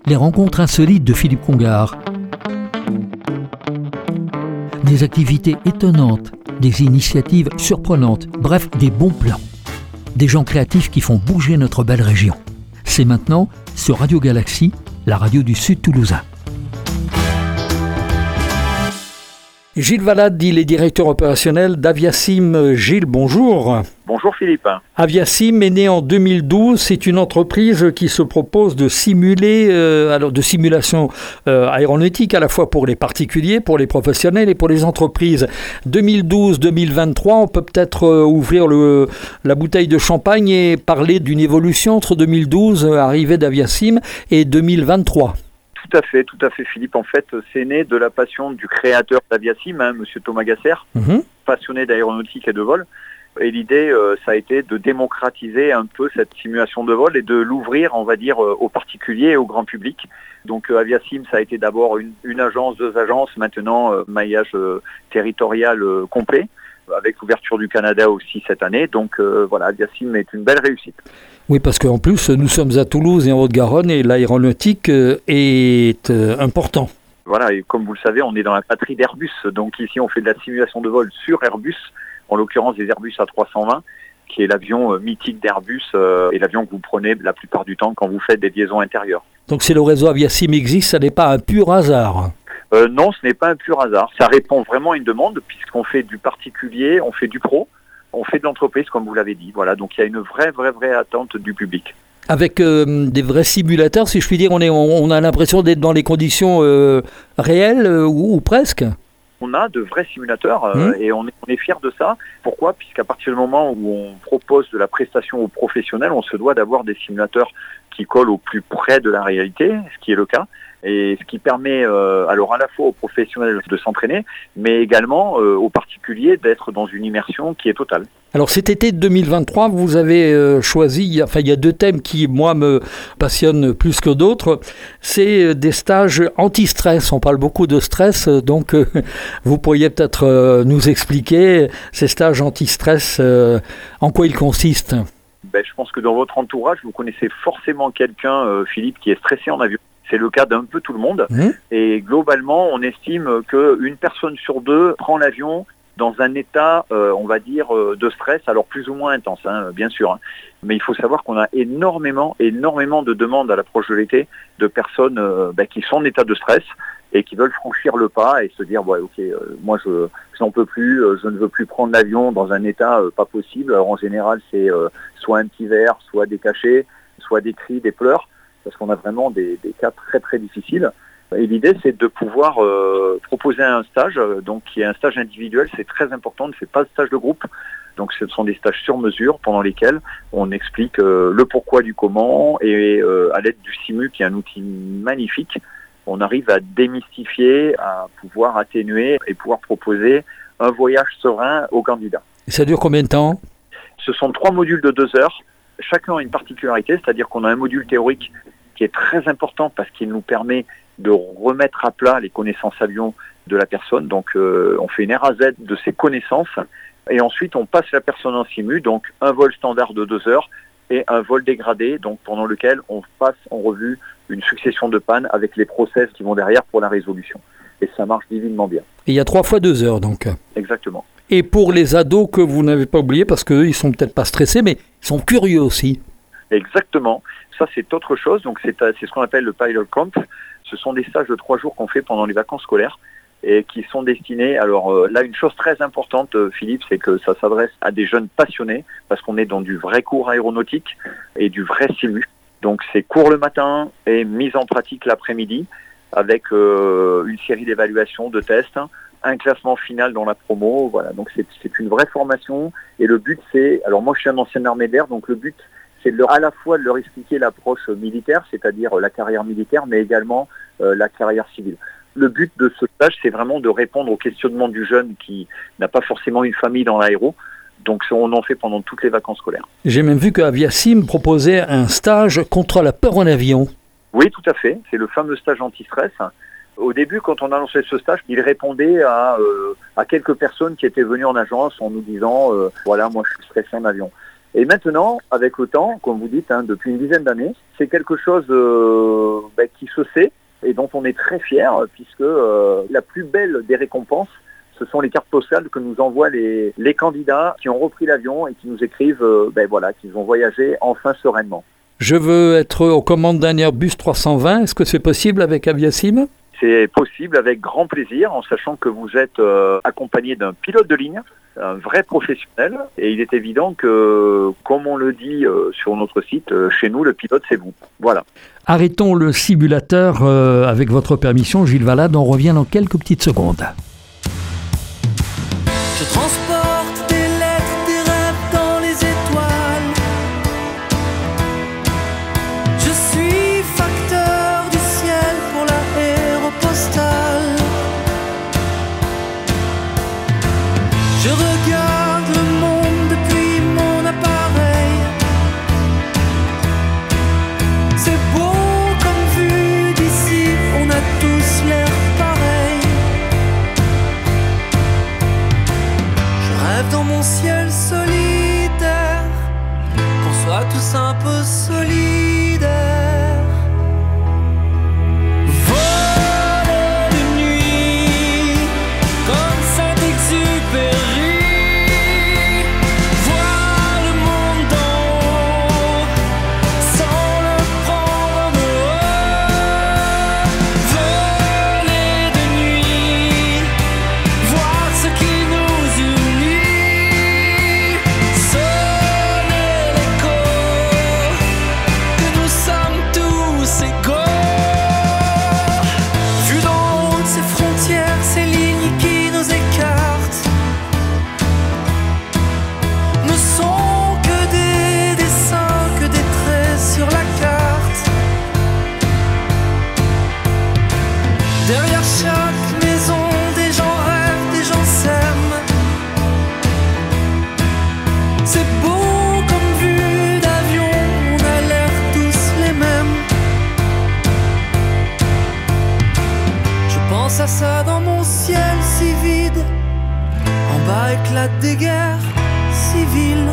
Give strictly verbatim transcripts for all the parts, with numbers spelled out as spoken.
les rencontres insolites de Philippe Congar. Des activités étonnantes, des initiatives surprenantes, bref, des bons plans. Des gens créatifs qui font bouger notre belle région. C'est maintenant sur Radio Galaxie, la radio du Sud toulousain. Gilles Valade, il est directeur opérationnel d'Aviasim. Gilles, bonjour. Bonjour Philippe. Aviasim est né en deux mille douze. C'est une entreprise qui se propose de simuler, euh, alors de simulation euh, aéronautique à la fois pour les particuliers, pour les professionnels et pour les entreprises. deux mille douze deux mille vingt-trois, on peut peut-être euh, ouvrir le, la bouteille de champagne et parler d'une évolution entre deux mille douze, euh, arrivée d'Aviasim, et deux mille vingt-trois. Tout à fait, tout à fait Philippe. En fait, c'est né de la passion du créateur d'Aviasim, hein, Monsieur Thomas Gasser, mmh. passionné d'aéronautique et de vol. Et l'idée, euh, ça a été de démocratiser un peu cette simulation de vol et de l'ouvrir, on va dire, euh, aux particuliers et au grand public. Donc euh, Aviasim, ça a été d'abord une, une agence, deux agences, maintenant euh, maillage euh, territorial euh, complet, avec l'ouverture du Canada aussi cette année. Donc euh, voilà, Aviasim est une belle réussite. Oui, parce qu'en plus, nous sommes à Toulouse et en Haute-Garonne et l'aéronautique est euh, important. Voilà, et comme vous le savez, on est dans la patrie d'Airbus. Donc ici, on fait de la simulation de vol sur Airbus, en l'occurrence des Airbus A trois cent vingt, qui est l'avion euh, mythique d'Airbus euh, et l'avion que vous prenez la plupart du temps quand vous faites des liaisons intérieures. Donc si le réseau Aviasim existe, ça n'est pas un pur hasard. Euh, non, ce n'est pas un pur hasard. Ça répond vraiment à une demande, puisqu'on fait du particulier, on fait du pro, on fait de l'entreprise, comme vous l'avez dit. Voilà, donc il y a une vraie, vraie, vraie attente du public. Avec euh, des vrais simulateurs, si je puis dire, on, est, on, on a l'impression d'être dans les conditions euh, réelles euh, ou, ou presque. On a de vrais simulateurs euh, mmh. et on est, on est fiers de ça. Pourquoi ? Puisqu'à partir du moment où on propose de la prestation aux professionnels, on se doit d'avoir des simulateurs qui collent au plus près de la réalité, ce qui est le cas. Et ce qui permet euh, alors à la fois aux professionnels de s'entraîner, mais également euh, aux particuliers d'être dans une immersion qui est totale. Alors cet été deux mille vingt-trois, vous avez euh, choisi, enfin il y a deux thèmes qui moi me passionnent plus que d'autres, c'est des stages anti-stress. On parle beaucoup de stress, donc euh, vous pourriez peut-être euh, nous expliquer ces stages anti-stress, euh, en quoi ils consistent. Ben, je pense que dans votre entourage, vous connaissez forcément quelqu'un, euh, Philippe, qui est stressé en avion. C'est le cas d'un peu tout le monde. Mmh. Et globalement, on estime qu'une personne sur deux prend l'avion dans un état, euh, on va dire, euh, de stress, alors plus ou moins intense, hein, bien sûr. Hein. Mais il faut savoir qu'on a énormément, énormément de demandes à l'approche de l'été de personnes euh, bah, qui sont en état de stress et qui veulent franchir le pas et se dire, ouais, ok, euh, moi je n'en peux plus, euh, je ne veux plus prendre l'avion dans un état euh, pas possible. Alors en général, c'est euh, soit un petit verre, soit des cachets, soit des cris, des pleurs, parce qu'on a vraiment des, des cas très très difficiles. Et l'idée, c'est de pouvoir euh, proposer un stage, donc qui est un stage individuel, c'est très important, on ne fait pas de stage de groupe. Donc ce sont des stages sur mesure pendant lesquels on explique euh, le pourquoi du comment et euh, à l'aide du Simu, qui est un outil magnifique, on arrive à démystifier, à pouvoir atténuer et pouvoir proposer un voyage serein aux candidats. Et ça dure combien de temps ? Ce sont trois modules de deux heures. Chacun a une particularité, c'est-à-dire qu'on a un module théorique qui est très important parce qu'il nous permet de remettre à plat les connaissances avion de la personne. Donc euh, on fait une R A Z de ses connaissances et ensuite on passe la personne en simu, donc un vol standard de deux heures et un vol dégradé, donc pendant lequel on passe en revue une succession de pannes avec les process qui vont derrière pour la résolution. Et ça marche divinement bien. Et il y a trois fois deux heures donc. Exactement. Et pour les ados que vous n'avez pas oubliés, parce qu'eux ils sont peut-être pas stressés, mais ils sont curieux aussi. Exactement. Ça, c'est autre chose. Donc, c'est, c'est ce qu'on appelle le Pilot Camp. Ce sont des stages de trois jours qu'on fait pendant les vacances scolaires et qui sont destinés... Alors euh, là, une chose très importante, euh, Philippe, c'est que ça s'adresse à des jeunes passionnés parce qu'on est dans du vrai cours aéronautique et du vrai simu. Donc, c'est cours le matin et mise en pratique l'après-midi avec euh, une série d'évaluations, de tests, un classement final dans la promo. Voilà. Donc, c'est, c'est une vraie formation et le but, c'est... Alors, moi, je suis un ancien armée d'air, donc le but... c'est de leur, à la fois de leur expliquer l'approche militaire, c'est-à-dire la carrière militaire, mais également euh, la carrière civile. Le but de ce stage, c'est vraiment de répondre au questionnement du jeune qui n'a pas forcément une famille dans l'aéro. Donc on en fait pendant toutes les vacances scolaires. J'ai même vu qu'Aviasim proposait un stage contre la peur en avion. Oui, tout à fait. C'est le fameux stage anti-stress. Au début, quand on a lancé ce stage, il répondait à, euh, à quelques personnes qui étaient venues en agence en nous disant euh, « Voilà, moi je suis stressé en avion ». Et maintenant, avec le temps, comme vous dites, hein, depuis une dizaine d'années, c'est quelque chose euh, bah, qui se sait et dont on est très fiers, puisque euh, la plus belle des récompenses, ce sont les cartes postales que nous envoient les, les candidats qui ont repris l'avion et qui nous écrivent euh, ben voilà, qu'ils ont voyagé enfin sereinement. Je veux être aux commandes d'un Airbus trois cent vingt. Est-ce que c'est possible avec Aviasim ? C'est possible avec grand plaisir, en sachant que vous êtes euh, accompagné d'un pilote de ligne, un vrai professionnel. Et il est évident que, comme on le dit euh, sur notre site, euh, chez nous, le pilote, c'est vous. Voilà. Arrêtons le simulateur euh, avec votre permission, Gilles Valade. On revient dans quelques petites secondes. Je transporte des lettres, des rêves dans les étoiles. Je suis facteur du ciel pour l'aéropostale. Je regarde le monde depuis mon appareil. C'est beau comme vue d'ici, on a tous l'air pareil. Dans mon ciel solitaire, qu'on soit tous un peu solidaires. Voler de nuit, comme Saint-Exupéry. Voir le monde d'en haut, sans le prendre de haut. Voler de nuit, voir ce qui nous unit. Derrière chaque maison, des gens rêvent, des gens s'aiment. C'est beau comme vue d'avion, on a l'air tous les mêmes. Je pense à ça dans mon ciel si vide. En bas éclatent des guerres civiles.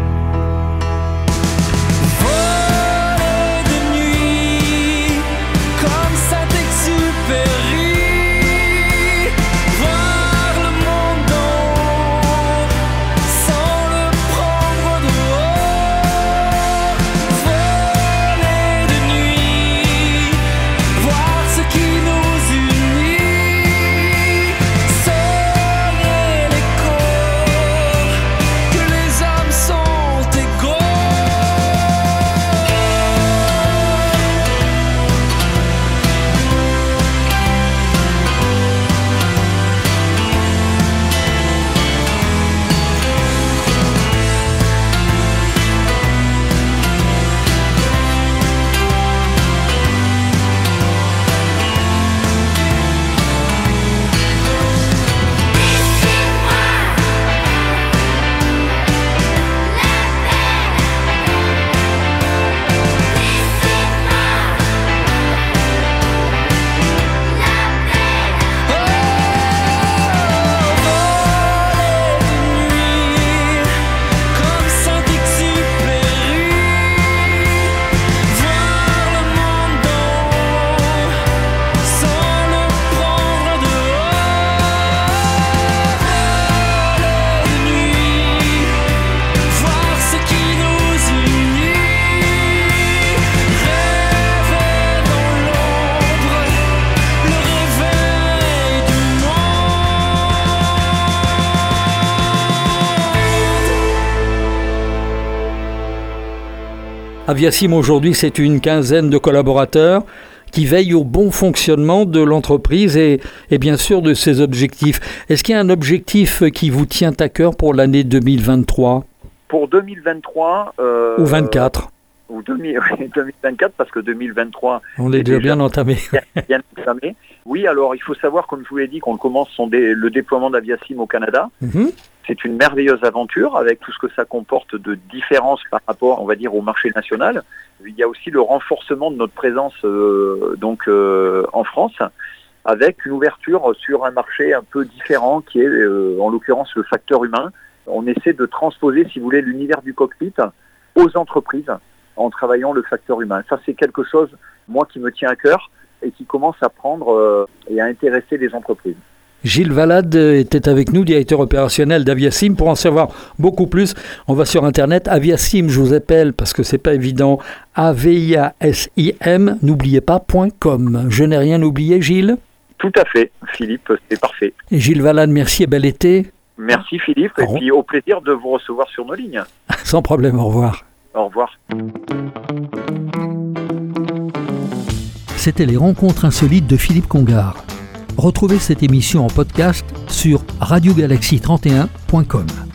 Aviasim, aujourd'hui, c'est une quinzaine de collaborateurs qui veillent au bon fonctionnement de l'entreprise et, et bien sûr de ses objectifs. Est-ce qu'il y a un objectif qui vous tient à cœur pour l'année deux mille vingt-trois ? Pour deux mille vingt-trois... Euh, ou vingt-quatre Ou deux mille, deux mille vingt-quatre, parce que deux mille vingt-trois... On est déjà bien entamé. bien entamé. Oui, alors il faut savoir, comme je vous l'ai dit, qu'on commence son dé, le déploiement d'Aviasim au Canada. Mm-hmm. C'est une merveilleuse aventure avec tout ce que ça comporte de différences par rapport, on va dire, au marché national. Il y a aussi le renforcement de notre présence euh, donc euh, en France, avec une ouverture sur un marché un peu différent qui est, euh, en l'occurrence, le facteur humain. On essaie de transposer, si vous voulez, l'univers du cockpit aux entreprises en travaillant le facteur humain. Ça, c'est quelque chose, moi, qui me tient à cœur et qui commence à prendre euh, et à intéresser les entreprises. Gilles Valade était avec nous, directeur opérationnel d'Aviasim. Pour en savoir beaucoup plus, on va sur Internet. Aviasim, je vous appelle parce que c'est pas évident. A V I A S I M, n'oubliez pas, .com. Je n'ai rien oublié, Gilles? Tout à fait, Philippe, c'est parfait. Et Gilles Valade, merci et bel été. Merci Philippe, et puis au plaisir de vous recevoir sur nos lignes. Sans problème, au revoir. Au revoir. C'était les rencontres insolites de Philippe Congar. Retrouvez cette émission en podcast sur radio galaxie trente et un point com.